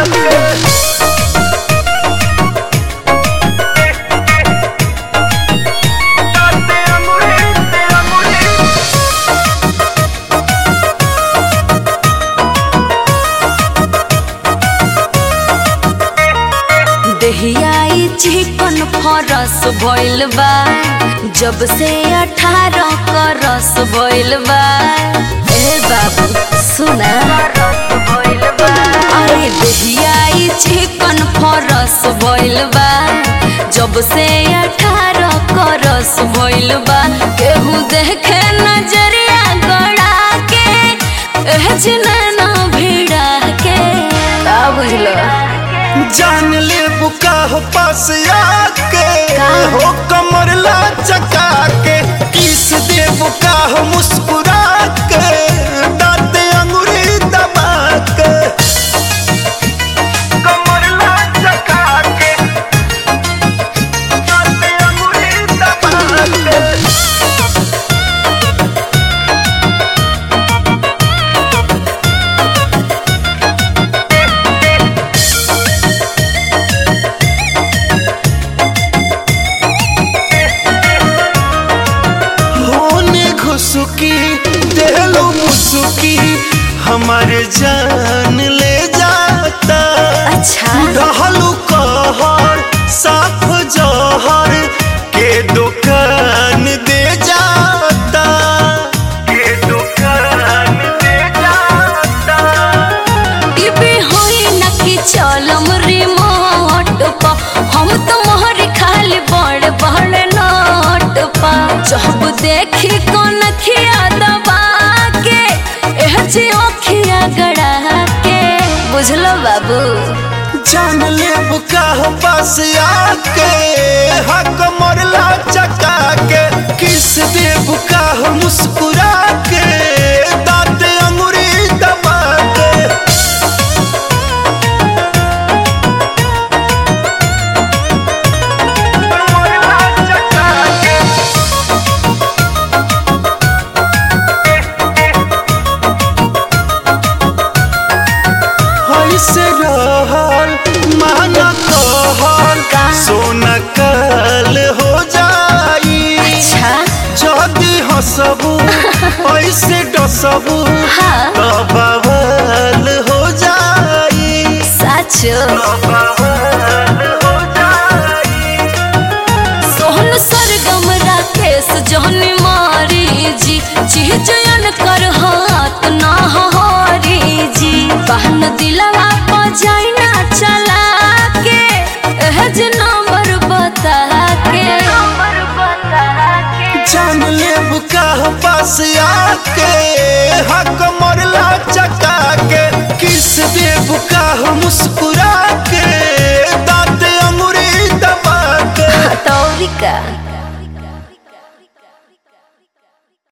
देहियाई चिकन फरस भइल बा जब से 18 करस भइल बा। ए बाबू सुना अरे देहियाई चिकन फरस भइल बा जब से 18 करस भइल बा। केहू देखे नजरिया गड़ा के एहजना भिड़ा के का बुझलो जान ले बुका हो पास आके हो कमर ला चका के किस दे बुका हो मुस्कुरा के दांत अंगूरी दबा के कमर ला चका के दांत अंगूरी दबा के। सुकी देलो मुसुकी हमारे जान ले जाता। अच्छा रहलू कहर साफ जहर के दुकान दे जाता के दुकान दे जाता। टीवी होई न कि चलम रिमोट पा हम तो मोहर खाली बड़ बड़ नोट पा जब देखी कौन खिया दबा के एहजी ओखिया गड़ा के बुझलो बाबू जान ले बुका हो पास आके हक मोरला चका के किस दे बुका हो मुस्कुरा के दांत अंगूरी दबा के। से रहल माना कहल सोना कल हो जाई। अच्छा जदी हंसबू ऐसे डसबू तो बवाल हो जाई। सच सोहन सरगम राकेश जहनी मारी जी चीजन कर हाथ ना हरी जी बहन दिलवा जाइना चला के एहज नंबर बता के जान ले बुका हो पास आके हक मोरला चका के किस दे बुका हो मुस्कुरा